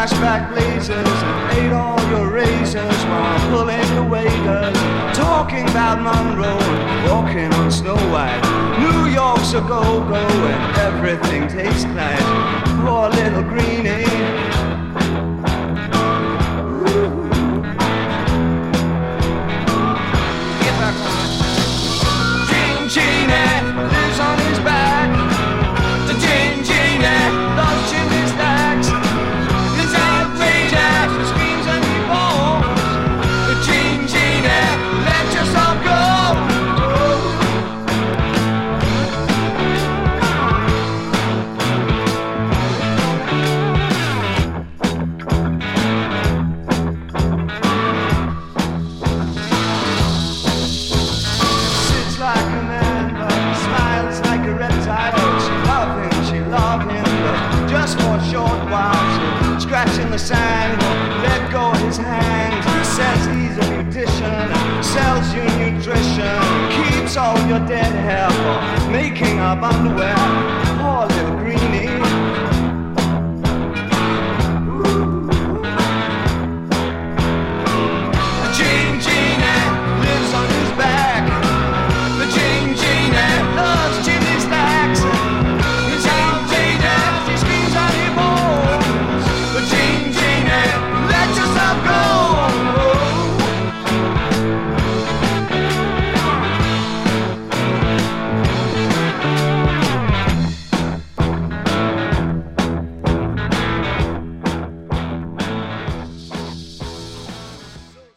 flashback blazers and ate all your razors while pulling the waiters, talking about Monroe and walking on Snow White. New York's a go-go and everything tastes nice. Poor little greenie. Gene Genie lives on his back. The Gene Genie loves chimney stacks. His outrageous screams and he falls. The Gene Genie, let yourself go. Sits like a man, but smiles like a reptile. She loved him, but just for a short while. She scratching the sand, let go of his hand. He says he's a beautician, sells you nutrition, keeps all your dead hair for making up underwear. Poor little greenie.